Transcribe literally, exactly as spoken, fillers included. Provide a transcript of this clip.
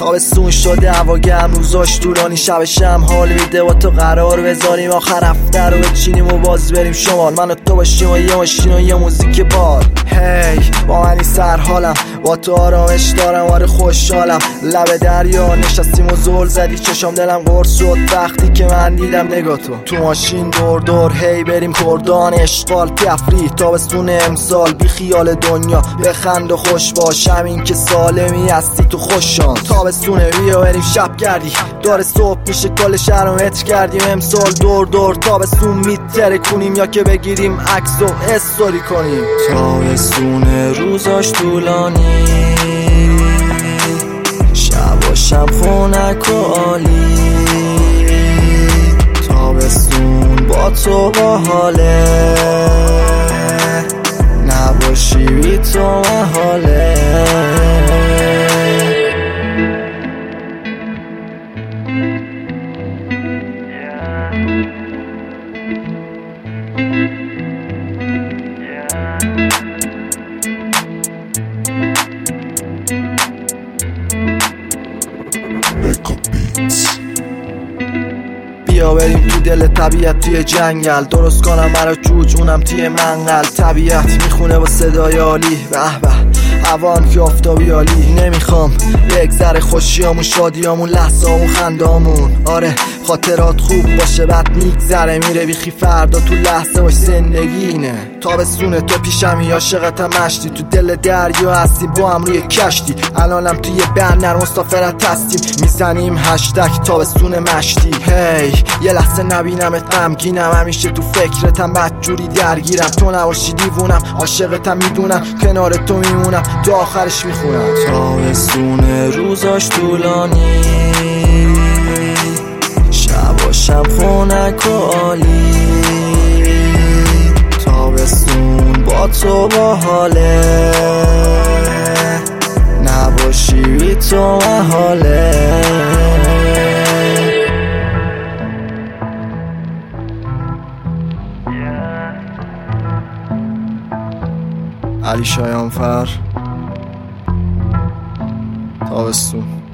تابستون شده هوا گرم، روزاش طولانی، شبش هم حال میده با تو قرار بذاریم آخر هفته رو بچینیم و باز بریم شمال. من و تو باشیم و یه ماشین و یه موزیک بال. هی با منی سر حالم، با تو آرامش دارم، آره خوشحالم. لب دریا نشستیم و زل زدی چشام دلم قرص شد وقتی که من دیدم نگاه تو. تو ماشین دور دور هی بریم کردان، اشغال تفریح تابستون امسال، بی خیال دنیا بخند و خوش باش، همین که سالمی هستی تو خوشان. تابستونه بیا بریم شب گردی، داره صبح میشه کل شهر رو متر کردیم امسال. دور دور تابستون میتره کنیم یا که بگیریم عکس و استوری کنیم. تابستونه روزاش طولانی، شباشم خونک و عالی. تابستون با تو باحاله، نباشی بی تو محاله. بیا بریم تو دل طبیعت توی جنگل، درست کنم مرا جوجونم توی منقل. طبیعت میخونه با صدای عالی، به به هوام که آفتابی عالی. نمیخوام بگذره خوشیامون شادیامون لحظه‌امون خنده‌امون، آره خاطرات خوب باشه بعد میگذره میره بیخی فردا تو لحظه باش زندگی اینه. تابستونه تو پیشمی عاشقتم مشتی، تو دل دریا هستیم با هم روی کشتی. الانم توی بندر مسافرت هستیم میزنیم هشتگ تابستون مشتی. هی یه لحظه نبینمت غمگینم، همیشه تو فکرتم بدجوری درگیرم. تو نباشی دیوونم عاشقتم میدونم، کنار تو میمونم تو آخرش میخونم. تابستونه روزاش طولانی، شباشم خونک و عالی. تابستون با تو باحاله، نباشی بی تو محاله. علی شایانفر، تابستون.